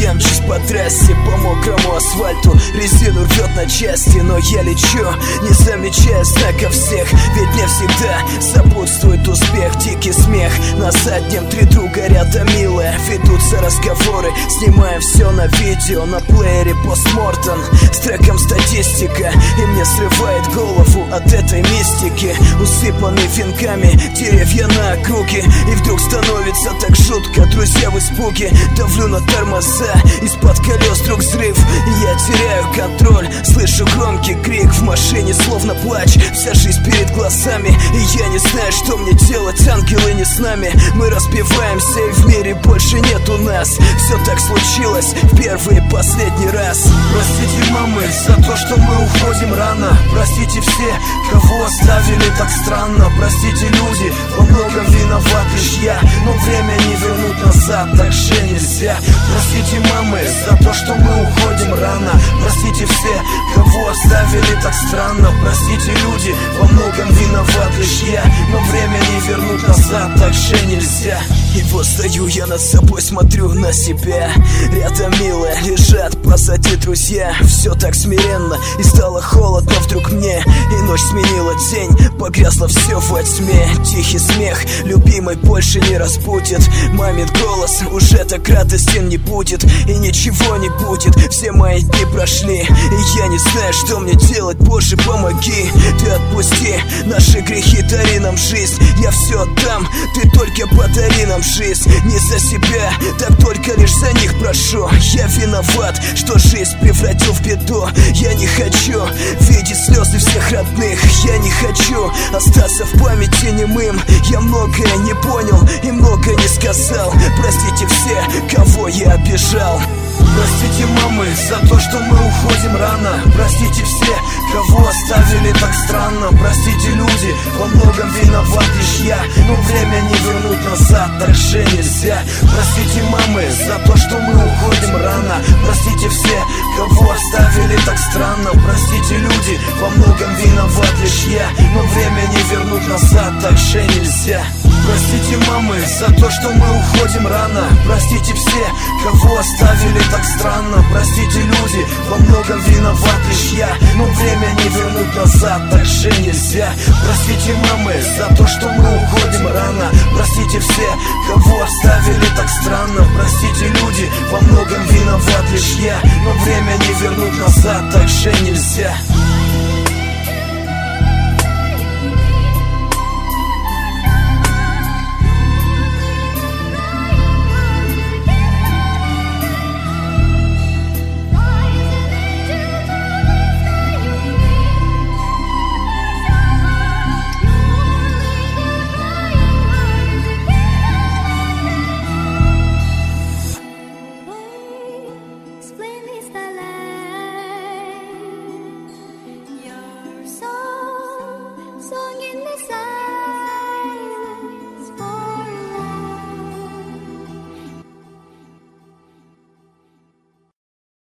я мчусь по трассе, по мокрому асфальту. Резину рвет на части, но я лечу, не замечая знаков всех. Ведь мне всегда сопутствует успех. Дикий смех на заднем, три друга рядом, милая. Ведутся разговоры, снимаем все на видео. На плеере постмортем с треком статистика. И мне срывает голову от этой мистики. Усыпанный венками деревья на округе. И вдруг становится так жутко, друзья в испуге. Давлю на тормоза, из-под колес вдруг взрыв. И я теряю контроль, слышу громкий крик. В машине словно плач, вся жизнь перед глазами. И я не знаю, что мне делать, ангелы не с нами. Мы разбиваемся, и в мире больше нету нас. Все так случилось в первый и последний раз. Простите, мамы, за то, что мы уходим рано. Простите все, кого оставили так странно. Простите, люди, во многом виноват лишь я. Но время не вернуть назад, так же нельзя. Простите, мамы, за то, что мы уходим рано. Простите все, кого оставили так странно. Простите, люди, во многом виноват лишь я. Но время не вернуть назад, так же нельзя. И вот стою я над собой, смотрю на себя. Рядом милая, лежат позади друзья. Все так смиренно, и стало холодно вдруг мне. И ночь сменила день, погрязло все во тьме. Тихий смех, любимой больше не разбудит. Мамин голос уже так радостен не будет. И ничего не будет, все мои дни прошли. И я не знаю, что мне делать, Боже, помоги. Ты отпусти наши грехи, дари нам жизнь. Я все отдам, ты только подари нам жизнь. Не за себя, так только лишь за них прошу. Я виноват, что жизнь превратил в беду. Я не хочу видеть слезы всех родных. Я не хочу остаться в памяти немым. Я многое не понял и много не сказал. Простите все, кого я обижал. Простите, мамы, за то, что мы уходим рано. Простите все, кого оставили так странно. Простите, люди, во многом виноват лишь я. Но время не вернуть назад, так же нельзя. Простите, мамы, за то, что мы уходим рано. Простите все, кого оставили так странно. Простите, люди, во многом виноват лишь я. Но время не вернуть назад, так же нельзя. Простите, мамы, за то, что мы уходим рано. Простите все, кого оставили так странно. Простите, люди, во многом виноват лишь я. Но время не вернуть назад, так же нельзя. Простите, мамы, за то, что мы уходим рано. Простите все, кого оставили так странно. Простите, люди, во многом виноват лишь я. Но время не вернуть назад, так же нельзя.